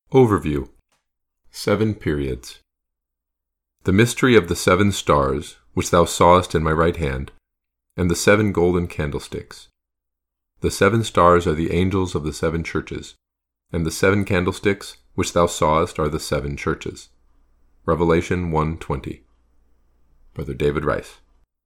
Overview. 7 periods. The mystery of the 7 stars, which thou sawest in my right hand, and the 7 golden candlesticks. The 7 stars are the angels of the 7 churches, and the 7 candlesticks, which thou sawest, are the 7 churches. Revelation 1:20. Brother David Rice.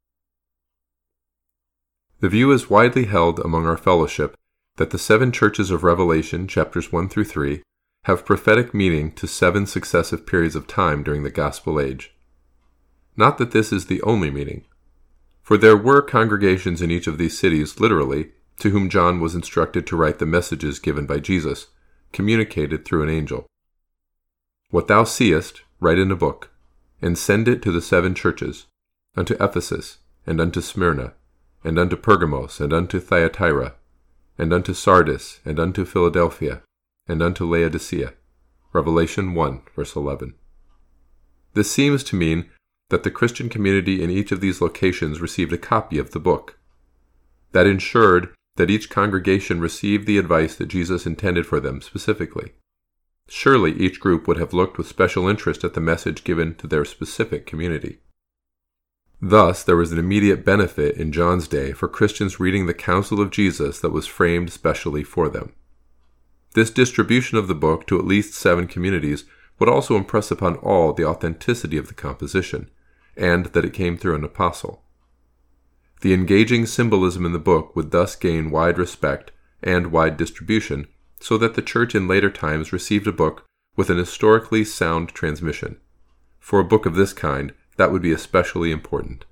The view is widely held among our fellowship that the 7 churches of Revelation, chapters 1 through 3, have prophetic meaning to 7 successive periods of time during the Gospel age. Not that this is the only meaning, for there were congregations in each of these cities, literally, to whom John was instructed to write the messages given by Jesus, communicated through an angel. What thou seest, write in a book, and send it to the 7 churches, unto Ephesus, and unto Smyrna, and unto Pergamos, and unto Thyatira, and unto Sardis, and unto Philadelphia, and unto Laodicea. Revelation 1, verse 11. This seems to mean that the Christian community in each of these locations received a copy of the book. That ensured that each congregation received the advice that Jesus intended for them specifically. Surely each group would have looked with special interest at the message given to their specific community. Thus, there was an immediate benefit in John's day for Christians reading the counsel of Jesus that was framed specially for them. This distribution of the book to at least 7 communities would also impress upon all the authenticity of the composition, and that it came through an apostle. The engaging symbolism in the book would thus gain wide respect and wide distribution, so that the church in later times received a book with an historically sound transmission. For a book of this kind, that would be especially important.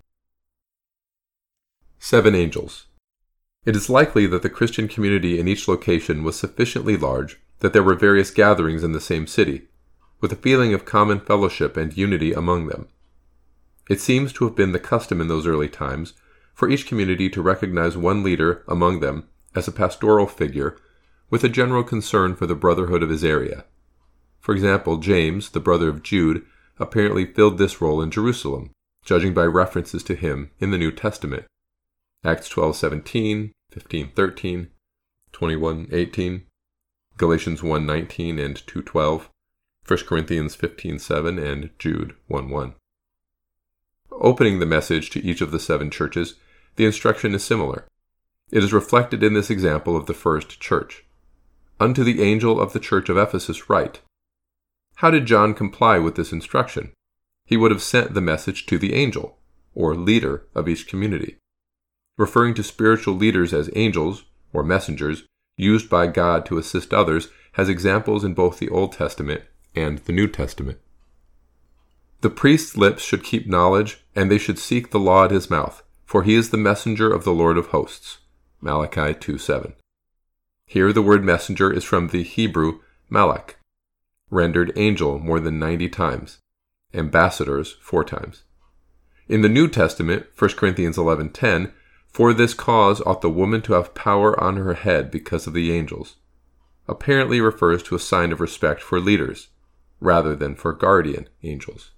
7 angels. It is likely that the Christian community in each location was sufficiently large that there were various gatherings in the same city, with a feeling of common fellowship and unity among them. It seems to have been the custom in those early times for each community to recognize one leader among them as a pastoral figure with a general concern for the brotherhood of his area. For example, James, the brother of Jude, apparently filled this role in Jerusalem, judging by references to him in the New Testament. Acts 12:17, 15:13, 21:18, Galatians 1:19 and 2:12, 1 Corinthians 15:7, and Jude 1:1. Opening the message to each of the 7 churches, the instruction is similar. It is reflected in this example of the first church. Unto the angel of the church of Ephesus write. How did John comply with this instruction? He would have sent the message to the angel, or leader of each community. Referring to spiritual leaders as angels, or messengers, used by God to assist others, has examples in both the Old Testament and the New Testament. The priest's lips should keep knowledge, and they should seek the law at his mouth, for he is the messenger of the Lord of hosts. Malachi 2:7. Here the word messenger is from the Hebrew malach, rendered angel more than 90 times, ambassadors 4 times. In the New Testament, 1 Corinthians 11:10, for this cause ought the woman to have power on her head because of the angels, apparently refers to a sign of respect for leaders, rather than for guardian angels.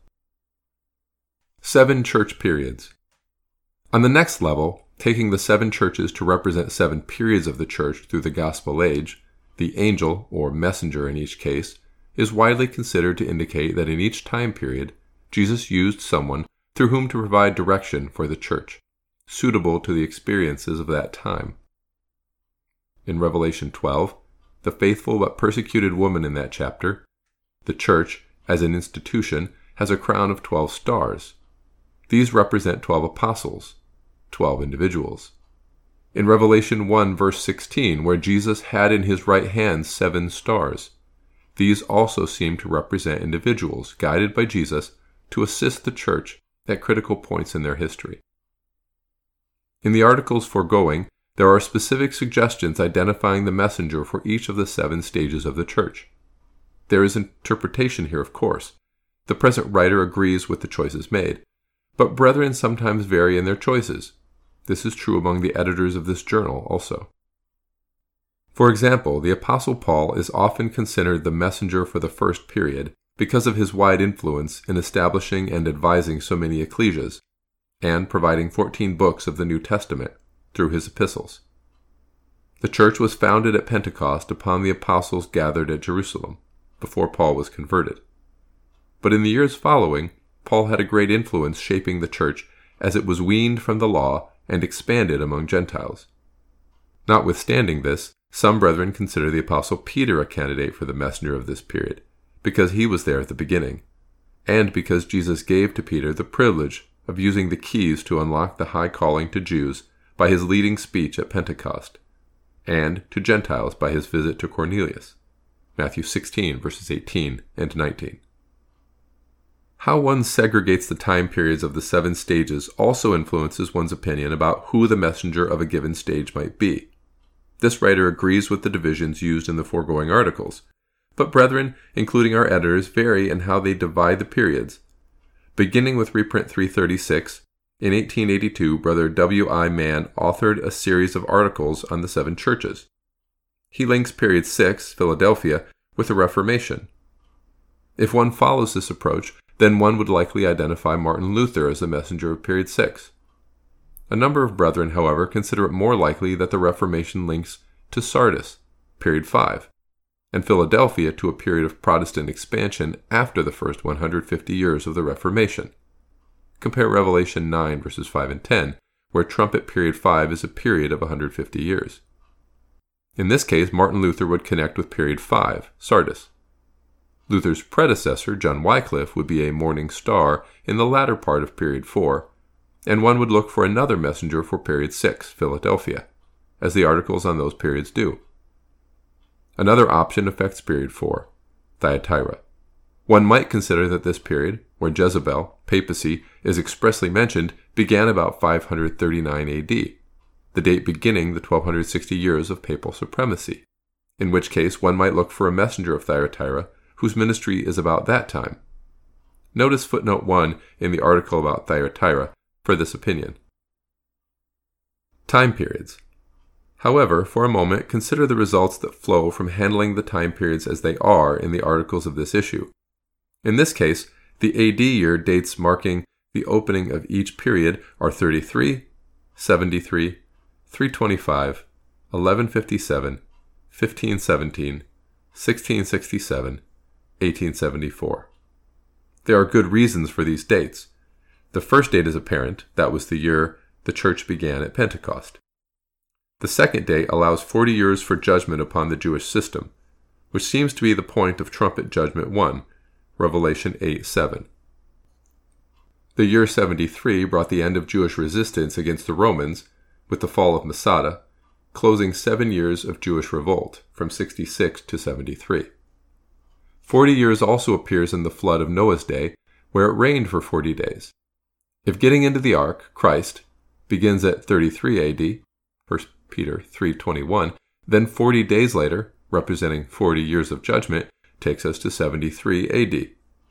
7 church periods. On the next level, taking the 7 churches to represent 7 periods of the church through the Gospel age, the angel, or messenger in each case, is widely considered to indicate that in each time period, Jesus used someone through whom to provide direction for the church, suitable to the experiences of that time. In Revelation 12, the faithful but persecuted woman in that chapter, the church, as an institution, has a crown of 12 stars. These represent 12 apostles, 12 individuals. In Revelation 1, verse 16, where Jesus had in his right hand 7 stars, these also seem to represent individuals guided by Jesus to assist the church at critical points in their history. In the articles foregoing, there are specific suggestions identifying the messenger for each of the 7 stages of the church. There is interpretation here, of course. The present writer agrees with the choices made, but brethren sometimes vary in their choices. This is true among the editors of this journal also. For example, the Apostle Paul is often considered the messenger for the first period because of his wide influence in establishing and advising so many ecclesias, and providing 14 books of the New Testament through his epistles. The church was founded at Pentecost upon the apostles gathered at Jerusalem, before Paul was converted. But in the years following, Paul had a great influence shaping the church as it was weaned from the law and expanded among Gentiles. Notwithstanding this, some brethren consider the Apostle Peter a candidate for the messenger of this period, because he was there at the beginning, and because Jesus gave to Peter the privilege of using the keys to unlock the high calling to Jews by his leading speech at Pentecost, and to Gentiles by his visit to Cornelius. Matthew 16, verses 18 and 19. How one segregates the time periods of the 7 stages also influences one's opinion about who the messenger of a given stage might be. This writer agrees with the divisions used in the foregoing articles, but brethren, including our editors, vary in how they divide the periods. Beginning with reprint 336, in 1882, Brother W.I. Mann authored a series of articles on the 7 churches. He links period 6, Philadelphia, with the Reformation. If one follows this approach, then one would likely identify Martin Luther as the messenger of period 6. A number of brethren, however, consider it more likely that the Reformation links to Sardis, period 5, and Philadelphia to a period of Protestant expansion after the first 150 years of the Reformation. Compare Revelation 9, verses 5 and 10, where trumpet period 5 is a period of 150 years. In this case, Martin Luther would connect with period 5, Sardis. Luther's predecessor, John Wycliffe, would be a morning star in the latter part of period 4, and one would look for another messenger for period 6, Philadelphia, as the articles on those periods do. Another option affects period 4, Thyatira. One might consider that this period, where Jezebel, papacy, is expressly mentioned, began about 539 AD, the date beginning the 1260 years of papal supremacy, in which case one might look for a messenger of Thyatira whose ministry is about that time. Notice footnote 1 in the article about Thyatira for this opinion. Time periods. However, for a moment, consider the results that flow from handling the time periods as they are in the articles of this issue. In this case, the AD year dates marking the opening of each period are 33, 73, 325, 1157, 1517, 1667, 1874. There are good reasons for these dates. The first date is apparent, that was the year the church began at Pentecost. The second date allows 40 years for judgment upon the Jewish system, which seems to be the point of trumpet judgment 1, Revelation 8:7. The year 73 brought the end of Jewish resistance against the Romans, with the fall of Masada, closing 7 years of Jewish revolt, from 66 to 73. 40 years also appears in the flood of Noah's day, where it rained for 40 days. If getting into the ark, Christ, begins at 33 AD, 1 Peter 3:21, then 40 days later, representing 40 years of judgment, takes us to 73 AD.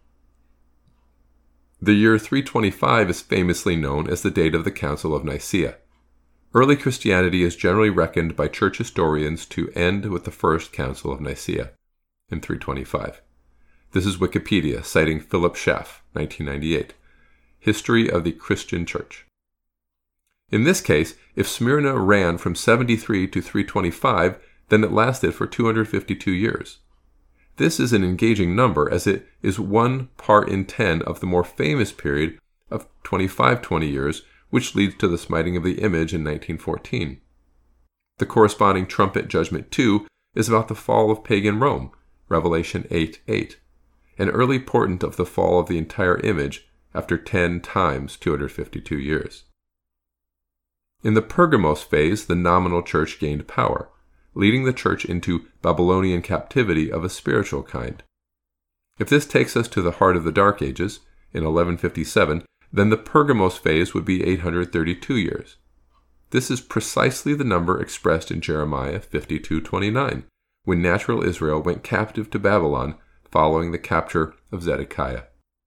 The year 325 is famously known as the date of the Council of Nicaea. Early Christianity is generally reckoned by church historians to end with the First Council of Nicaea in 325. This is Wikipedia, citing Philip Schaff, 1998. History of the Christian Church. In this case, if Smyrna ran from 73 to 325, then it lasted for 252 years. This is an engaging number, as it is 1 part in 10 of the more famous period of 2520 years, which leads to the smiting of the image in 1914. The corresponding trumpet judgment 2 is about the fall of pagan Rome, Revelation 8:8, an early portent of the fall of the entire image after 10 times 252 years. In the Pergamos phase, the nominal church gained power, leading the church into Babylonian captivity of a spiritual kind. If this takes us to the heart of the Dark Ages, in 1157, then the Pergamos phase would be 832 years. This is precisely the number expressed in Jeremiah 52:29, when natural Israel went captive to Babylon following the capture of Zedekiah.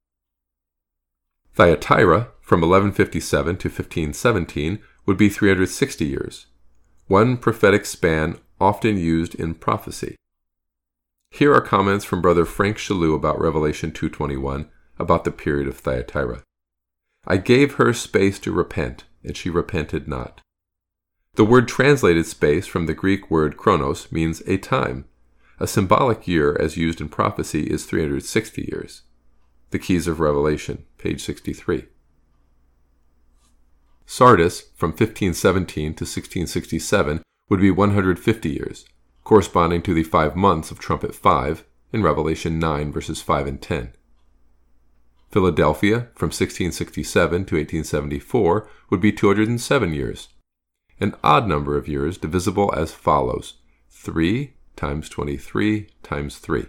Thyatira, from 1157 to 1517, would be 360 years, one prophetic span often used in prophecy. Here are comments from Brother Frank Shalou about Revelation 2:21, about the period of Thyatira. I gave her space to repent, and she repented not. The word translated space from the Greek word chronos means a time. A symbolic year, as used in prophecy, is 360 years. The Keys of Revelation, page 63. Sardis, from 1517 to 1667, would be 150 years, corresponding to the 5 months of trumpet 5 in Revelation 9, verses 5 and 10. Philadelphia, from 1667 to 1874, would be 207 years. An odd number of years divisible as follows: 3 times 23 times 3.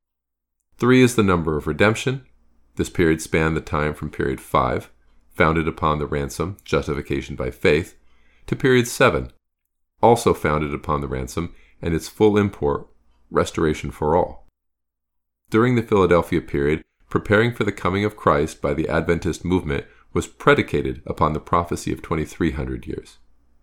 3 is the number of redemption. This period spanned the time from period 5, founded upon the ransom, justification by faith, to period 7, also founded upon the ransom and its full import, restoration for all. During the Philadelphia period, preparing for the coming of Christ by the Adventist movement was predicated upon the prophecy of 2300 years.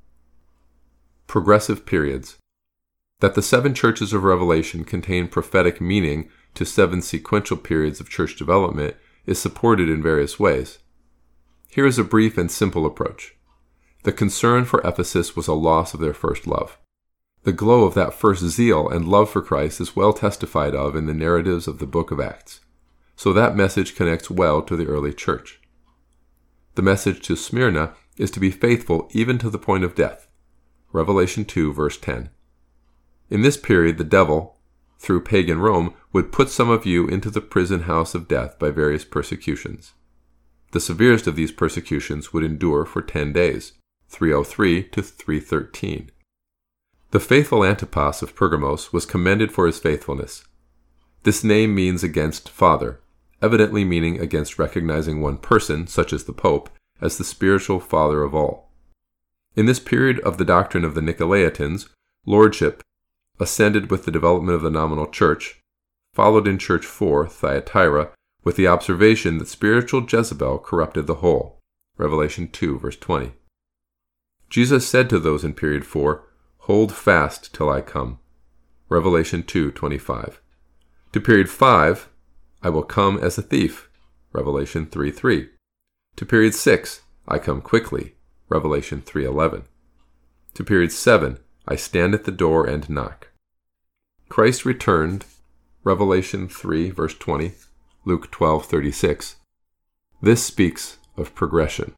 Progressive periods. That the 7 churches of Revelation contain prophetic meaning to 7 sequential periods of church development is supported in various ways. Here is a brief and simple approach. The concern for Ephesus was a loss of their first love. The glow of that first zeal and love for Christ is well testified of in the narratives of the book of Acts, so that message connects well to the early church. The message to Smyrna is to be faithful even to the point of death. Revelation 2, verse 10. In this period, the devil, through pagan Rome, would put some of you into the prison house of death by various persecutions. The severest of these persecutions would endure for 10 days, 303 to 313. The faithful Antipas of Pergamos was commended for his faithfulness. This name means against father, evidently meaning against recognizing one person, such as the Pope, as the spiritual father of all. In this period of the doctrine of the Nicolaitans, lordship ascended with the development of the nominal church, followed in Church 4, Thyatira, with the observation that spiritual Jezebel corrupted the whole. Revelation 2, verse 20. Jesus said to those in period 4, "Hold fast till I come." Revelation 2:25. To period 5, "I will come as a thief." Revelation 3:3. To period 6, "I come quickly." Revelation 3:11. To period 7, "I stand at the door and knock." Christ returned. Revelation 3, verse 20. Luke 12:36. This speaks of progression.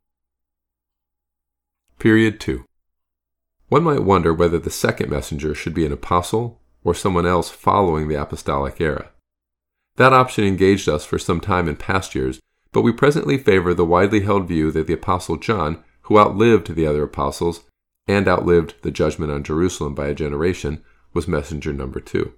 Period 2. One might wonder whether the second messenger should be an apostle or someone else following the apostolic era. That option engaged us for some time in past years, but we presently favor the widely held view that the Apostle John, who outlived the other apostles and outlived the judgment on Jerusalem by a generation, was messenger number 2.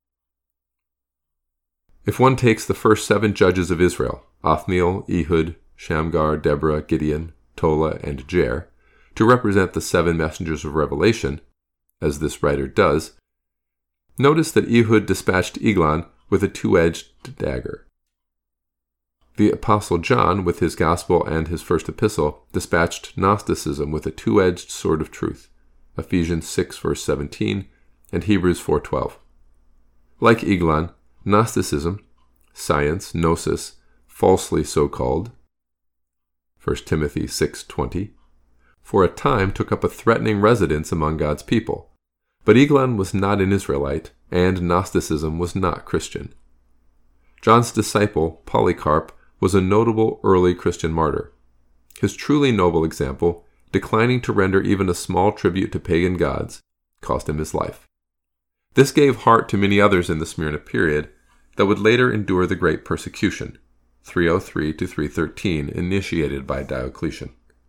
If one takes the first 7 judges of Israel, Othniel, Ehud, Shamgar, Deborah, Gideon, Tola, and Jair, to represent the 7 messengers of Revelation, as this writer does, notice that Ehud dispatched Eglon with a 2-edged dagger. The Apostle John, with his Gospel and his first epistle, dispatched Gnosticism with a 2-edged sword of truth, Ephesians 6, verse 17, and Hebrews 4:12. Like Eglon, Gnosticism, science, gnosis, falsely so called, 1 Timothy 6:20, for a time took up a threatening residence among God's people. But Eglon was not an Israelite, and Gnosticism was not Christian. John's disciple, Polycarp, was a notable early Christian martyr. His truly noble example, declining to render even a small tribute to pagan gods, cost him his life. This gave heart to many others in the Smyrna period that would later endure the great persecution, 303 to 313, initiated by Diocletian.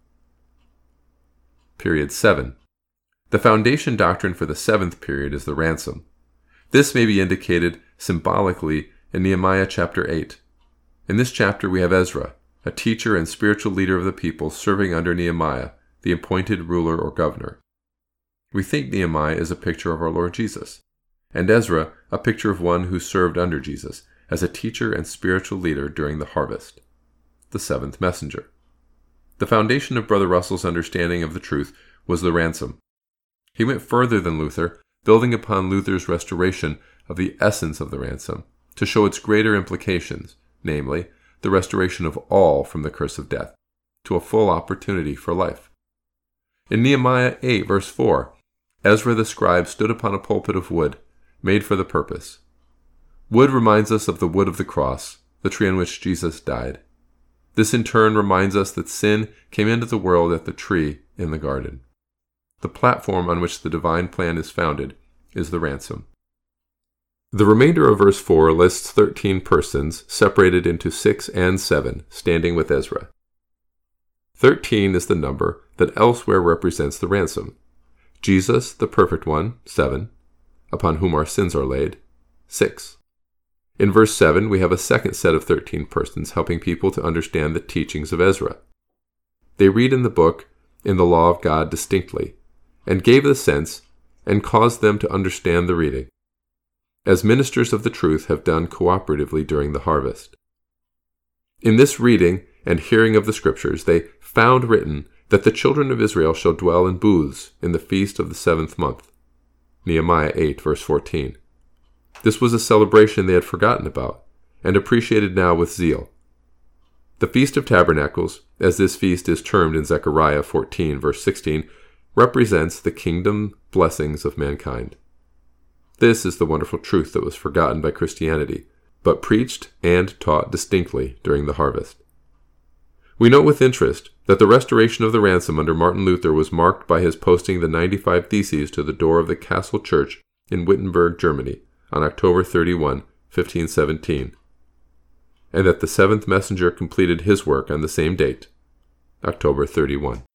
Period 7. The foundation doctrine for the 7th period is the ransom. This may be indicated symbolically in Nehemiah chapter 8. In this chapter we have Ezra, a teacher and spiritual leader of the people serving under Nehemiah, the appointed ruler or governor. We think Nehemiah is a picture of our Lord Jesus, and Ezra a picture of one who served under Jesus as a teacher and spiritual leader during the harvest, the 7th messenger. The foundation of Brother Russell's understanding of the truth was the ransom. He went further than Luther, building upon Luther's restoration of the essence of the ransom, to show its greater implications, namely, the restoration of all from the curse of death, to a full opportunity for life. In Nehemiah 8, verse 4, Ezra the scribe stood upon a pulpit of wood, made for the purpose. Wood reminds us of the wood of the cross, the tree on which Jesus died. This in turn reminds us that sin came into the world at the tree in the garden. The platform on which the divine plan is founded is the ransom. The remainder of verse 4 lists 13 persons separated into 6 and 7, standing with Ezra. 13 is the number that elsewhere represents the ransom. Jesus, the perfect one, 7, upon whom our sins are laid, 6. In verse 7, we have a second set of 13 persons helping people to understand the teachings of Ezra. They read in the book, in the law of God distinctly, and gave the sense and caused them to understand the reading, as ministers of the truth have done cooperatively during the harvest. In this reading and hearing of the Scriptures, they found written that the children of Israel shall dwell in booths in the feast of the 7th month. Nehemiah 8, verse 14. This was a celebration they had forgotten about, and appreciated now with zeal. The Feast of Tabernacles, as this feast is termed in Zechariah 14, verse 16, represents the kingdom blessings of mankind. This is the wonderful truth that was forgotten by Christianity, but preached and taught distinctly during the harvest. We note with interest that the restoration of the ransom under Martin Luther was marked by his posting the 95 Theses to the door of the Castle Church in Wittenberg, Germany, on October 31, 1517, and that the seventh messenger completed his work on the same date, October 31.